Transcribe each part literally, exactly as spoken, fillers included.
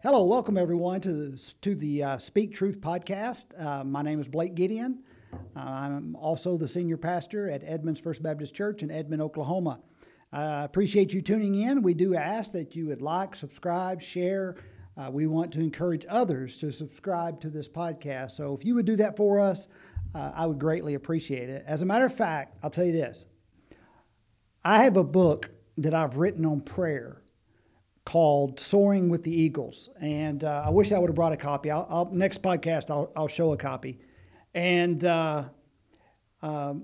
Hello, welcome everyone to the, to the uh, Speak Truth podcast. Uh, my name is Blake Gideon. Uh, I'm also the senior pastor at Edmonds First Baptist Church in Edmond, Oklahoma. I uh, appreciate you tuning in. We do ask that you would like, subscribe, share. Uh, we want to encourage others to subscribe to this podcast. So if you would do that for us, uh, I would greatly appreciate it. As a matter of fact, I'll tell you this. I have a book that I've written on prayer called Soaring with the Eagles. And uh, I wish I would have brought a copy. I'll, I'll, next podcast, I'll, I'll show a copy. And uh, um,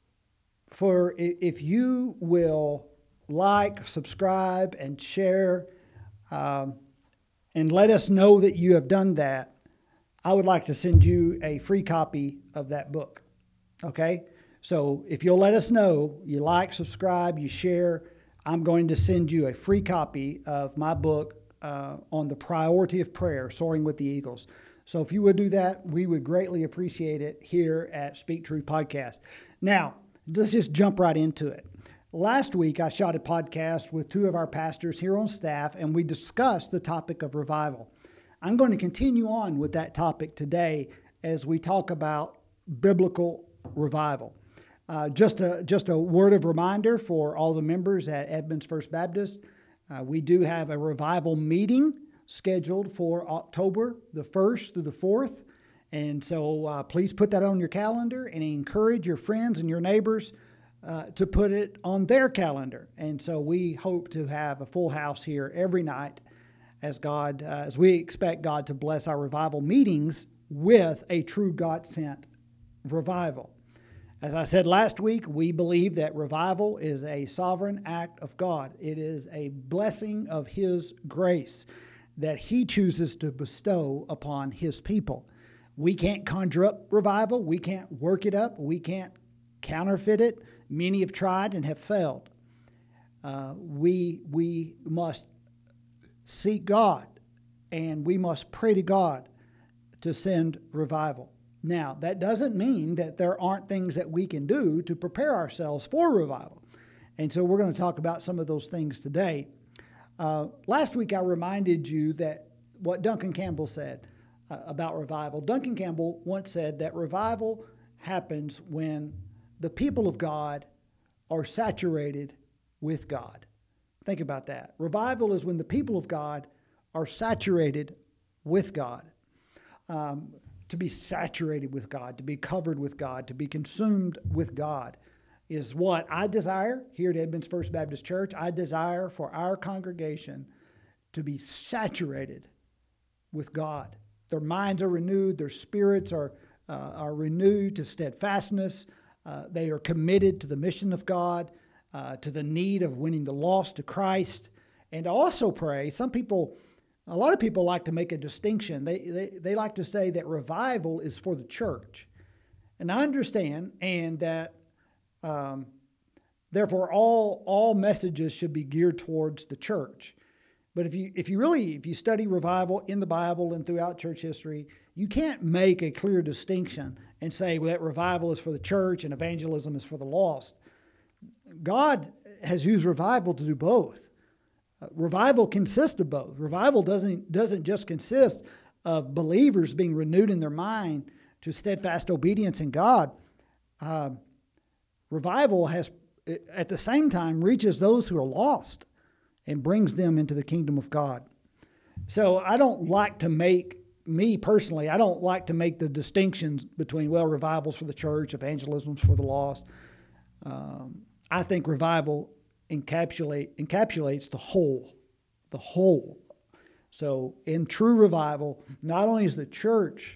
for if you will like, subscribe, and share, um, and let us know that you have done that, I would like to send you a free copy of that book. Okay? So if you'll let us know, you like, subscribe, you share, I'm going to send you a free copy of my book uh, on the priority of prayer, Soaring with the Eagles. So if you would do that, we would greatly appreciate it here at Speak Truth Podcast. Now, let's just jump right into it. Last week, I shot a podcast with two of our pastors here on staff, and we discussed the topic of revival. I'm going to continue on with that topic today as we talk about biblical revival. Uh, just a just a word of reminder for all the members at Edmonds First Baptist. Uh, we do have a revival meeting scheduled for October the first through the fourth. And so uh, please put that on your calendar and encourage your friends and your neighbors uh, to put it on their calendar. And so we hope to have a full house here every night as God, uh, as we expect God to bless our revival meetings with a true God-sent revival. As I said last week, we believe that revival is a sovereign act of God. It is a blessing of His grace that He chooses to bestow upon His people. We can't conjure up revival. We can't work it up. We can't counterfeit it. Many have tried and have failed. Uh, we, we must seek God, and we must pray to God to send revival. Now, that doesn't mean that there aren't things that we can do to prepare ourselves for revival. And so we're going to talk about some of those things today. Uh, last week, I reminded you that what Duncan Campbell said uh, about revival. Duncan Campbell once said that revival happens when the people of God are saturated with God. Think about that. Revival is when the people of God are saturated with God. Um, To be saturated with God, to be covered with God, to be consumed with God is what I desire here at Edmonds First Baptist Church. I desire for our congregation to be saturated with God. Their minds are renewed, their spirits are, uh, are renewed to steadfastness. Uh, they are committed to the mission of God, uh, to the need of winning the lost to Christ. And I also pray, some people... A lot of people like to make a distinction. They, they they like to say that revival is for the church. And I understand, and that um, therefore all all messages should be geared towards the church. But if you if you really if you study revival in the Bible and throughout church history, you can't make a clear distinction and say, well, that revival is for the church and evangelism is for the lost. God has used revival to do both. Revival consists of both. Revival doesn't, doesn't just consist of believers being renewed in their mind to steadfast obedience in God. Uh, revival has, at the same time, reaches those who are lost and brings them into the kingdom of God. So I don't like to make, me personally, I don't like to make the distinctions between, well, revival's for the church, evangelism's for the lost. Um, I think revival encapsulate encapsulates the whole, the whole. So in true revival, not only is the church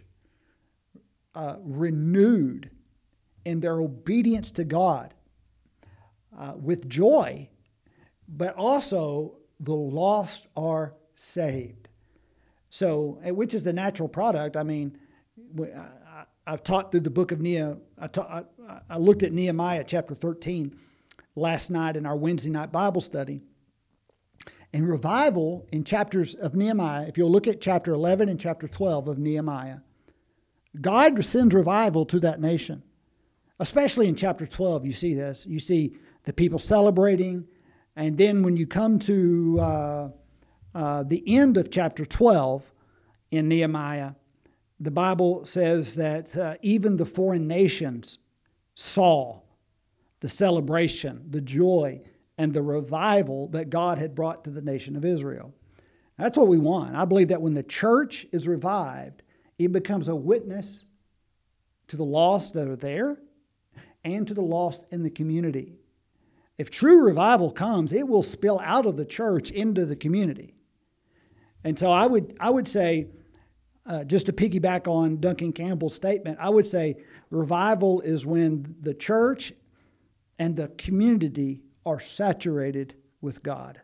uh, renewed in their obedience to God uh, with joy, but also the lost are saved. So, which is the natural product. I mean, I, I've taught through the book of Nehemiah. I, taught, I, I looked at Nehemiah chapter thirteen last night in our Wednesday night Bible study. And revival in chapters of Nehemiah, if you'll look at chapter eleven and chapter twelve of Nehemiah, God sends revival to that nation. Especially in chapter twelve, you see this. You see the people celebrating. And then when you come to uh, uh, the end of chapter twelve in Nehemiah, the Bible says that uh, even the foreign nations saw the celebration, the joy, and the revival that God had brought to the nation of Israel. That's what we want. I believe that when the church is revived, it becomes a witness to the lost that are there and to the lost in the community. If true revival comes, it will spill out of the church into the community. And so I would, I would say, uh, just to piggyback on Duncan Campbell's statement, I would say revival is when the church and the community are saturated with God.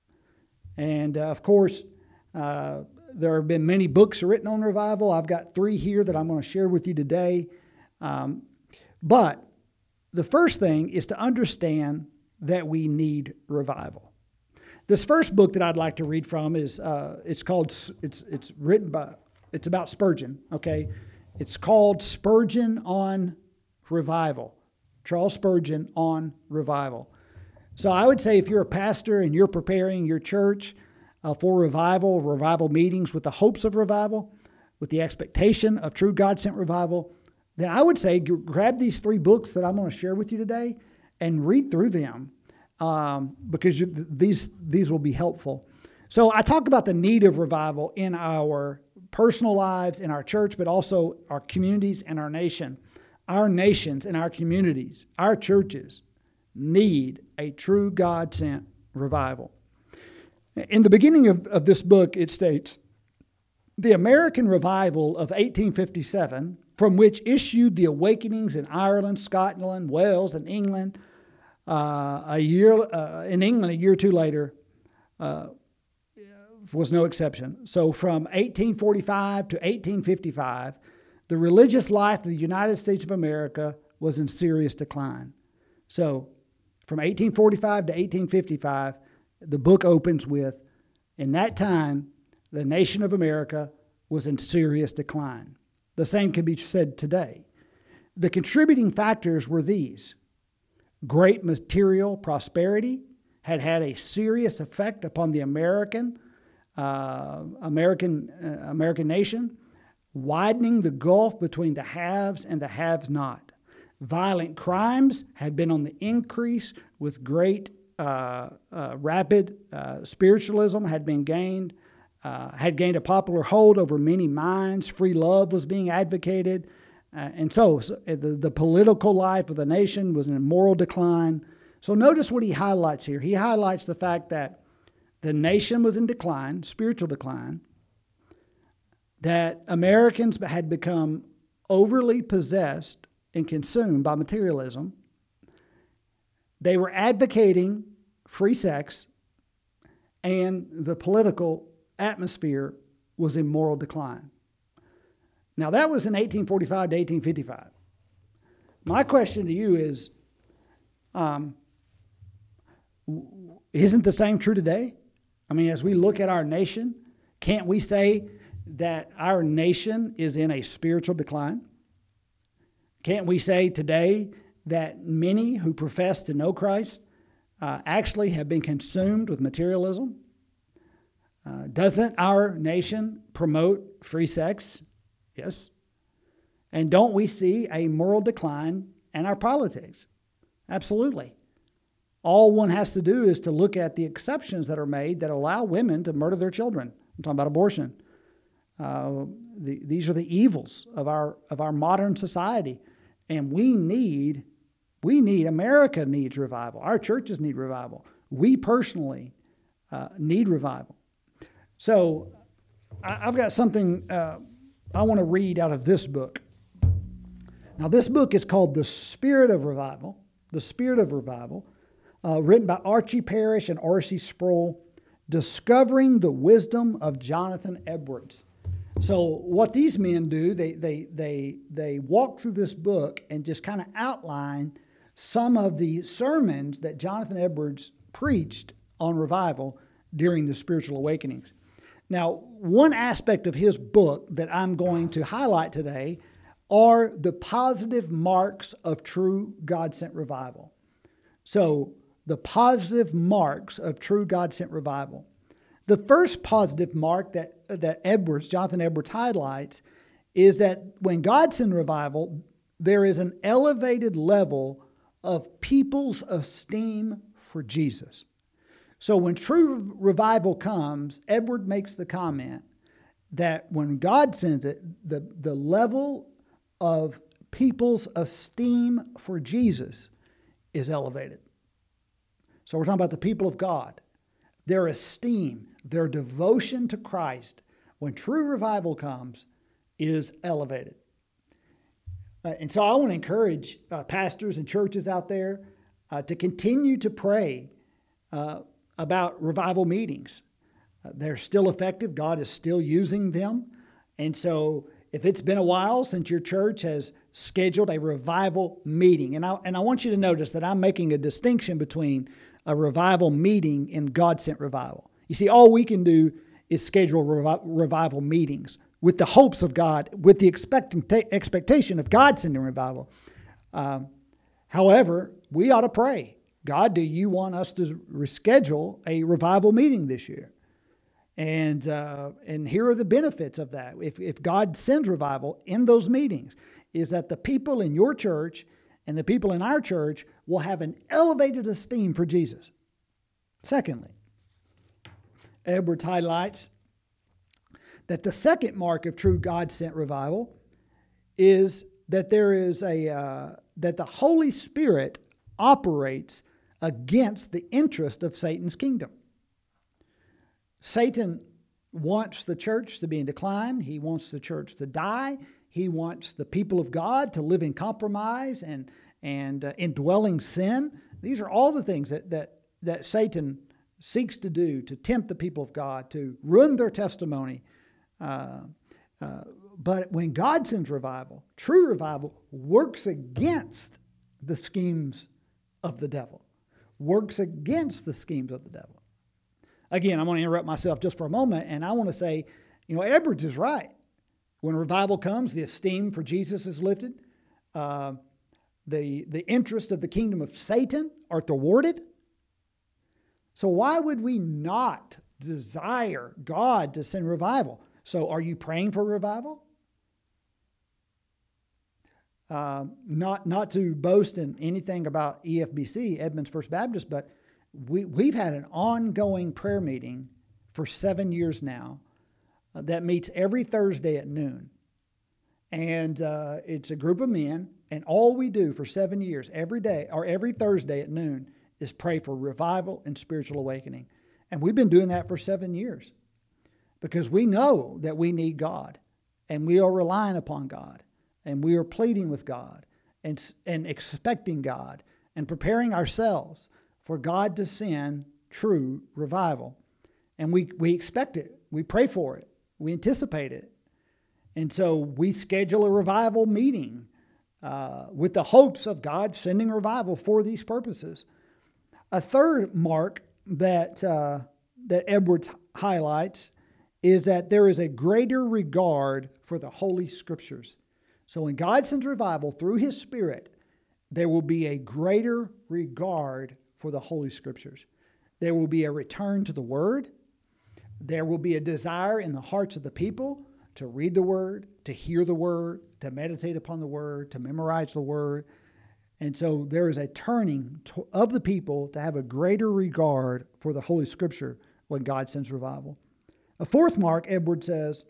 And uh, of course, uh, there have been many books written on revival. I've got three here that I'm going to share with you today. Um, but the first thing is to understand that we need revival. This first book that I'd like to read from is uh, it's called it's it's written by it's about Spurgeon. Okay, it's called Spurgeon on Revival. Charles Spurgeon on Revival. So I would say if you're a pastor and you're preparing your church uh, for revival, revival meetings with the hopes of revival, with the expectation of true God-sent revival, then I would say grab these three books that I'm going to share with you today and read through them um, because you, these, these will be helpful. So I talk about the need of revival in our personal lives, in our church, but also our communities and our nation. Our nations and our communities, our churches, need a true God-sent revival. In the beginning of, of this book, it states, the American revival of eighteen fifty-seven, from which issued the awakenings in Ireland, Scotland, Wales, and England, uh, a year uh, in England a year or two later, uh, was no exception. So from eighteen forty-five to eighteen fifty-five, the religious life of the United States of America was in serious decline. So from eighteen forty-five to eighteen fifty-five, the book opens with, in that time, the nation of America was in serious decline. The same can be said today. The contributing factors were these. Great material prosperity had had a serious effect upon the American, uh, American, uh, American nation, widening the gulf between the haves and the have-not. Violent crimes had been on the increase with great uh, uh, rapid uh, spiritualism had been gained, uh, had gained a popular hold over many minds. Free love was being advocated. Uh, and so, so the, the political life of the nation was in moral decline. So notice what he highlights here. He highlights the fact that the nation was in decline, spiritual decline, that Americans had become overly possessed and consumed by materialism. They were advocating free sex, and the political atmosphere was in moral decline. Now, that was in eighteen forty-five to eighteen fifty-five. My question to you is, um, isn't the same true today? I mean, as we look at our nation, can't we say that our nation is in a spiritual decline? Can't we say today that many who profess to know Christ uh, actually have been consumed with materialism? Uh, doesn't our nation promote free sex? Yes. And don't we see a moral decline in our politics? Absolutely. All one has to do is to look at the exceptions that are made that allow women to murder their children. I'm talking about abortion. Uh, the, these are the evils of our of our modern society, and we need we need America needs revival. Our churches need revival. We personally uh, need revival. So I, I've got something uh, I want to read out of this book. Now, this book is called "The Spirit of Revival." The Spirit of Revival, uh, written by Archie Parrish and R C Sproul, discovering the wisdom of Jonathan Edwards. So what these men do, they they they they walk through this book and just kind of outline some of the sermons that Jonathan Edwards preached on revival during the spiritual awakenings. Now, one aspect of his book that I'm going to highlight today are the positive marks of true God-sent revival. So, the positive marks of true God-sent revival. The first positive mark that, that Edwards, Jonathan Edwards highlights is that when God sends revival, there is an elevated level of people's esteem for Jesus. So when true revival comes, Edward makes the comment that when God sends it, the, the level of people's esteem for Jesus is elevated. So we're talking about the people of God. Their esteem, their devotion to Christ, when true revival comes, is elevated. Uh, and so I want to encourage uh, pastors and churches out there uh, to continue to pray uh, about revival meetings. Uh, they're still effective. God is still using them. And so if it's been a while since your church has scheduled a revival meeting, and I, and I want you to notice that I'm making a distinction between a revival meeting and God-sent revival. You see, all we can do is schedule revi- revival meetings with the hopes of God, with the expecting, expectation of God sending revival. Um, however, we ought to pray, God, do you want us to reschedule a revival meeting this year? And uh, and here are the benefits of that. If, if God sends revival in those meetings, is that the people in your church and the people in our church will have an elevated esteem for Jesus. Secondly, Edwards highlights that the second mark of true God-sent revival is that there is a uh, that the Holy Spirit operates against the interest of Satan's kingdom. Satan wants the church to be in decline. He wants the church to die. He wants the people of God to live in compromise and and uh, indwelling sin. These are all the things that that that Satan seeks to do to tempt the people of God, to ruin their testimony. Uh, uh, but when God sends revival, true revival works against the schemes of the devil, works against the schemes of the devil. Again, I'm going to interrupt myself just for a moment, and I want to say, you know, Edwards is right. When revival comes, the esteem for Jesus is lifted. Uh, the, the interest of the kingdom of Satan are thwarted. So why would we not desire God to send revival? So are you praying for revival? Uh, not, not to boast in anything about E F B C, Edmonds First Baptist, but we, we've had an ongoing prayer meeting for seven years now uh, that meets every Thursday at noon. And uh, it's a group of men, and all we do for seven years, every day, or every Thursday at noon, is pray for revival and spiritual awakening. And we've been doing that for seven years because we know that we need God, and we are relying upon God, and we are pleading with God and, and expecting God and preparing ourselves for God to send true revival. And we, we expect it. We pray for it. We anticipate it. And so we schedule a revival meeting uh, with the hopes of God sending revival for these purposes. A third mark that, uh, that Edwards highlights is that there is a greater regard for the Holy Scriptures. So when God sends revival through His Spirit, there will be a greater regard for the Holy Scriptures. There will be a return to the Word. There will be a desire in the hearts of the people to read the Word, to hear the Word, to meditate upon the Word, to memorize the Word. And so there is a turning to, of the people to have a greater regard for the Holy Scripture when God sends revival. A fourth mark, Edward says,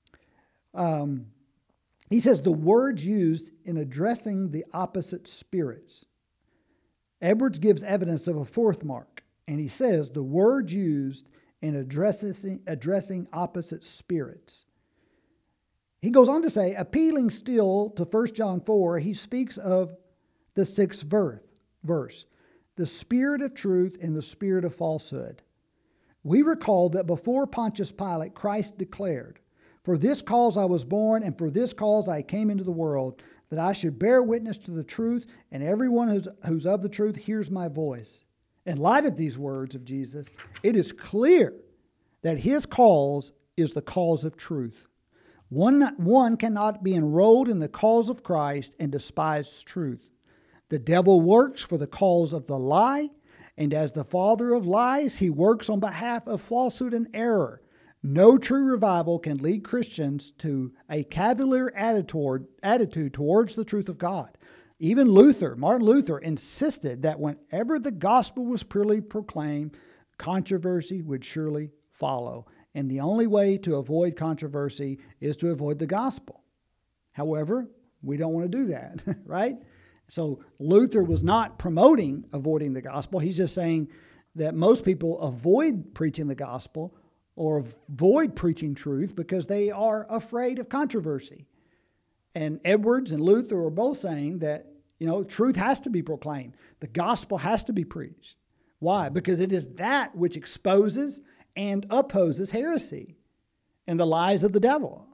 um, he says the words used in addressing the opposite spirits. Edwards gives evidence of a fourth mark, and he says the words used in addressing, addressing opposite spirits. He goes on to say, appealing still to First John four, he speaks of the sixth verse, the spirit of truth and the spirit of falsehood. We recall that before Pontius Pilate, Christ declared, for this cause I was born, and for this cause I came into the world, that I should bear witness to the truth, and everyone who's, who's of the truth hears my voice. In light of these words of Jesus, it is clear that His cause is the cause of truth. One, one cannot be enrolled in the cause of Christ and despise truth. The devil works for the cause of the lie, And as the father of lies, he works on behalf of falsehood and error. No true revival can lead Christians to a cavalier attitude, attitude towards the truth of God. Even Luther, Martin Luther, insisted that whenever the gospel was purely proclaimed, controversy would surely follow. And the only way to avoid controversy is to avoid the gospel. However, we don't want to do that, right? So Luther was not promoting avoiding the gospel. He's just saying that most people avoid preaching the gospel or avoid preaching truth because they are afraid of controversy. And Edwards and Luther are both saying that, you know, truth has to be proclaimed. The gospel has to be preached. Why? Because it is that which exposes and opposes heresy and the lies of the devil.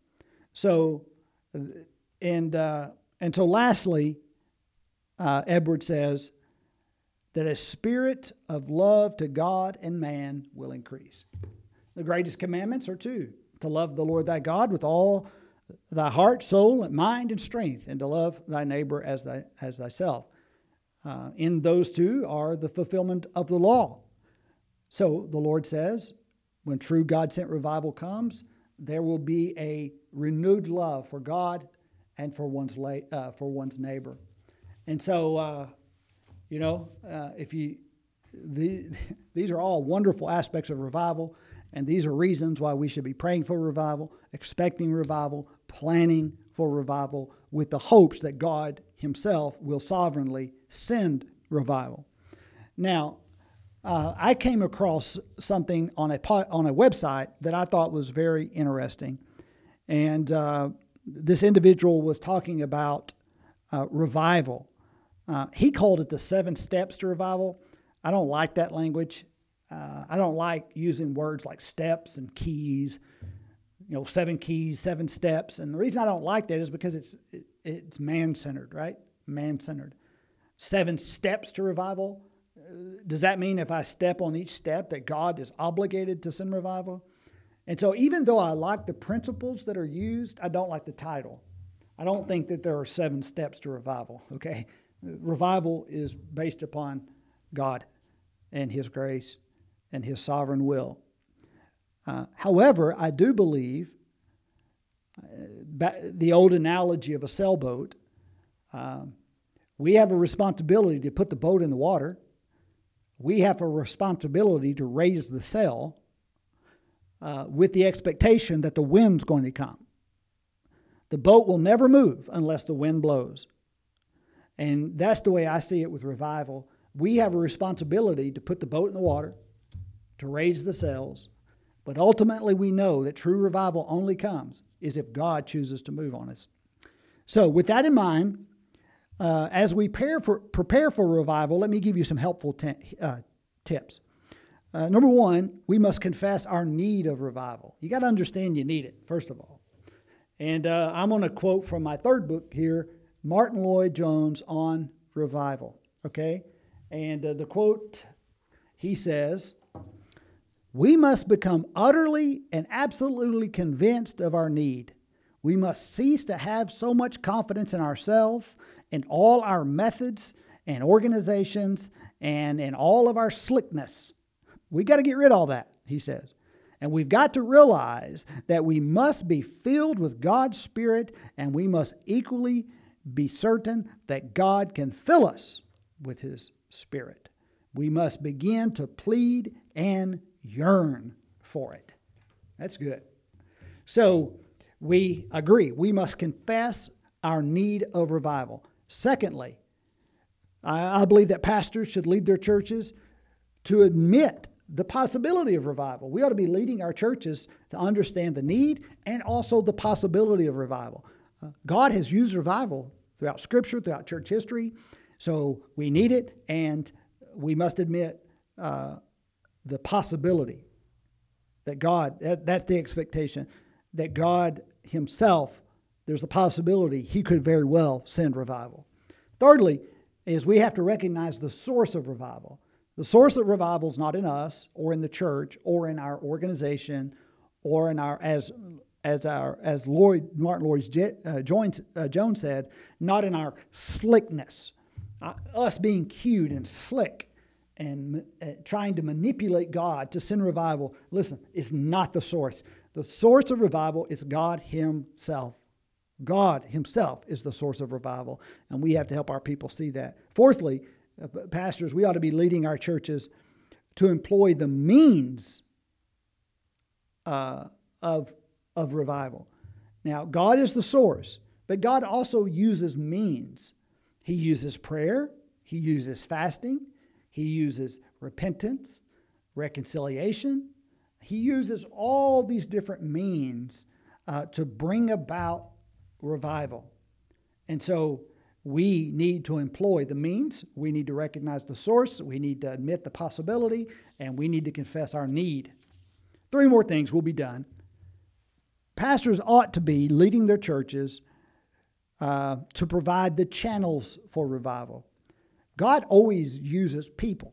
So, and uh, and so lastly, uh, Edwards says that a spirit of love to God and man will increase. The greatest commandments are two: to love the Lord thy God with all thy heart, soul, mind, and strength, and to love thy neighbor as thy as thyself. Uh, in those two are the fulfillment of the law. So the Lord says, when true God-sent revival comes, there will be a renewed love for God and for one's la- uh, for one's neighbor. And so, uh, you know, uh, if you the, these are all wonderful aspects of revival, and these are reasons why we should be praying for revival, expecting revival, planning for revival, with the hopes that God Himself will sovereignly send revival. Now, uh, I came across something on a on a website that I thought was very interesting, and uh, this individual was talking about uh, revival. Uh, he called it the seven steps to revival. I don't like that language. Uh, I don't like using words like steps and keys. You know, seven keys, seven steps. And the reason I don't like that is because it's it, it's man-centered, right? Man-centered. Seven steps to revival. Does that mean if I step on each step that God is obligated to send revival? And so even though I like the principles that are used, I don't like the title. I don't think that there are seven steps to revival, okay? Revival is based upon God and His grace and His sovereign will. Uh, however, I do believe uh, the old analogy of a sailboat, um, we have a responsibility to put the boat in the water. We have a responsibility to raise the sail uh, with the expectation that the wind's going to come. The boat will never move unless the wind blows. And that's the way I see it with revival. We have a responsibility to put the boat in the water, to raise the sails, but ultimately we know that true revival only comes is if God chooses to move on us. So with that in mind, uh, as we prepare for, prepare for revival, let me give you some helpful t- uh, tips. Uh, number one, we must confess our need of revival. You got to understand you need it, first of all. And uh, I'm going to quote from my third book here, Martin Lloyd-Jones on revival, okay? And uh, the quote, he says, "We must become utterly and absolutely convinced of our need. We must cease to have so much confidence in ourselves and all our methods and organizations and in all of our slickness. We got to get rid of all that," he says. "And we've got to realize that we must be filled with God's Spirit, and we must equally be certain that God can fill us with His Spirit. We must begin to plead and yearn for it." That's good. So we agree. We must confess our need of revival. Secondly, I, I believe that pastors should lead their churches to admit the possibility of revival. We ought to be leading our churches to understand the need and also the possibility of revival. Uh, God has used revival throughout Scripture, throughout church history, so we need it, and we must admit uh, the possibility that God, that, that's the expectation, that God Himself, there's a possibility He could very well send revival. Thirdly, is we have to recognize the source of revival. The source of revival is not in us or in the church or in our organization or in our, as as our as Lloyd Martin Lloyd uh, Jones, uh, Jones said, not in our slickness, uh, us being cute and slick. and uh, trying to manipulate God to send revival, listen, is not the source. The source of revival is God himself. God himself is the source of revival, and we have to help our people see that. Fourthly, uh, pastors, we ought to be leading our churches to employ the means uh, of, of revival. Now, God is the source, but God also uses means. He uses prayer. He uses fasting. He uses repentance, reconciliation. He uses all these different means uh, to bring about revival. And so we need to employ the means. We need to recognize the source. We need to admit the possibility, and we need to confess our need. Three more things, we'll be done. Pastors ought to be leading their churches uh, to provide the channels for revival. God always uses people.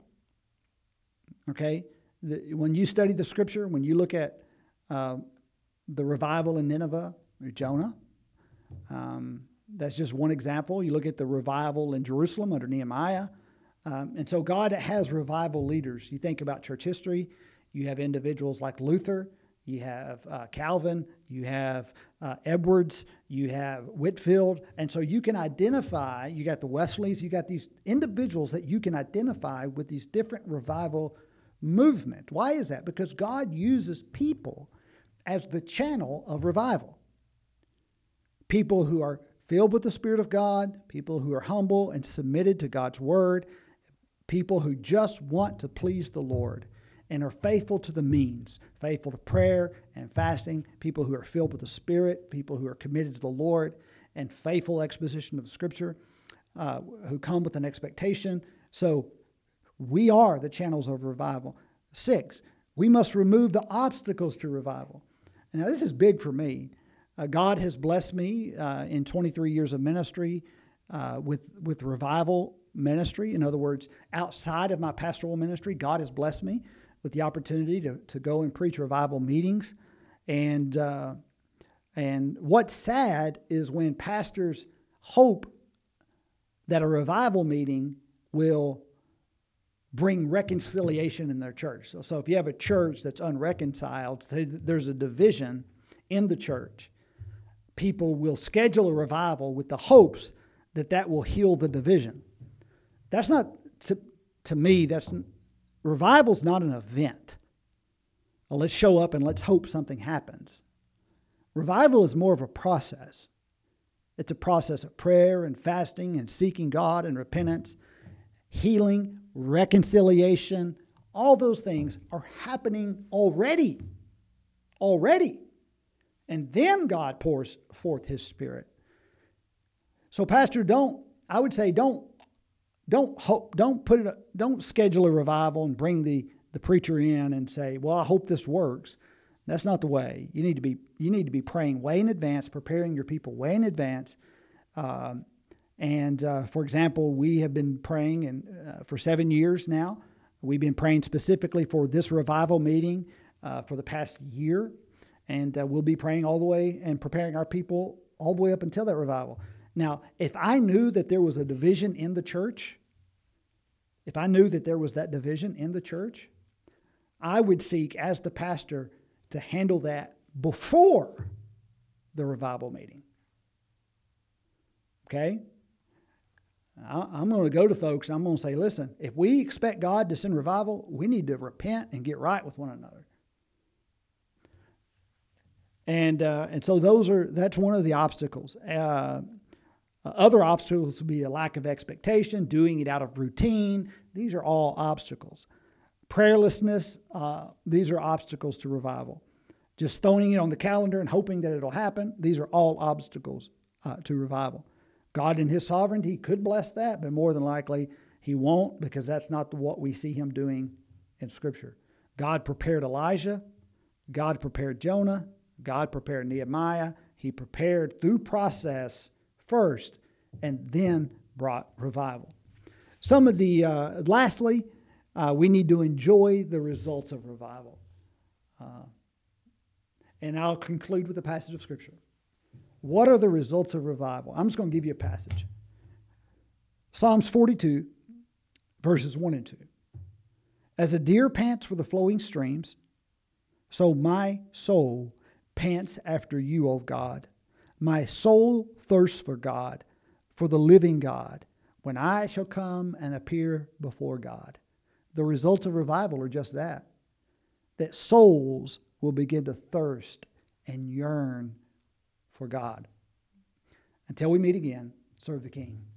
Okay? The, when you study the scripture, when you look at uh, the revival in Nineveh, or Jonah, um, that's just one example. You look at the revival in Jerusalem under Nehemiah. Um, and so God has revival leaders. You think about church history, you have individuals like Luther, you have uh, Calvin, you have uh, Edwards, you have Whitefield. And so you can identify, you got the Wesleys, you got these individuals that you can identify with these different revival movement. Why is that? Because God uses people as the channel of revival. People who are filled with the Spirit of God, people who are humble and submitted to God's word, people who just want to please the Lord and are faithful to the means, faithful to prayer and fasting, people who are filled with the Spirit, people who are committed to the Lord and faithful exposition of the Scripture, uh, who come with an expectation. So we are the channels of revival. Six, we must remove the obstacles to revival. Now, this is big for me. Uh, God has blessed me uh, in twenty-three years of ministry uh, with, with revival ministry. In other words, outside of my pastoral ministry, God has blessed me with the opportunity to, to go and preach revival meetings. And, uh, and what's sad is when pastors hope that a revival meeting will bring reconciliation in their church. So, so if you have a church that's unreconciled, there's a division in the church. People will schedule a revival with the hopes that that will heal the division. That's not, to, to me, that's revival's not an event. Well, let's show up and let's hope something happens. Revival is more of a process. It's a process of prayer and fasting and seeking God and repentance, healing, reconciliation. All those things are happening already. Already. And then God pours forth His Spirit. So, Pastor, don't, I would say don't, don't hope, don't put it, don't schedule a revival and bring the, the preacher in and say, well, I hope this works. That's not the way. You need to be, you need to be praying way in advance, preparing your people way in advance. Um, and uh, for example, we have been praying and uh, for seven years now. We've been praying specifically for this revival meeting uh, for the past year. And uh, we'll be praying all the way and preparing our people all the way up until that revival. Now, if I knew that there was a division in the church, if I knew that there was that division in the church, I would seek, as the pastor, to handle that before the revival meeting. Okay? I'm going to go to folks and I'm going to say, listen, if we expect God to send revival, we need to repent and get right with one another. And uh, and so those are that's one of the obstacles. Uh, other obstacles would be a lack of expectation, doing it out of routine. These are all obstacles. Prayerlessness, uh, these are obstacles to revival. Just throwing it on the calendar and hoping that it'll happen, these are all obstacles uh, to revival. God in His sovereignty could bless that, but more than likely He won't, because that's not what we see Him doing in Scripture. God prepared Elijah. God prepared Jonah. God prepared Nehemiah. He prepared through process first and then brought revival. Some of the, uh, lastly, uh, we need to enjoy the results of revival. Uh, and I'll conclude with a passage of Scripture. What are the results of revival? I'm just going to give you a passage. Psalms forty-two, verses one and two. As a deer pants for the flowing streams, so my soul pants after you, O God. My soul thirsts for God, for the living God, when I shall come and appear before God. The results of revival are just that, that souls will begin to thirst and yearn for God. Until we meet again, serve the King.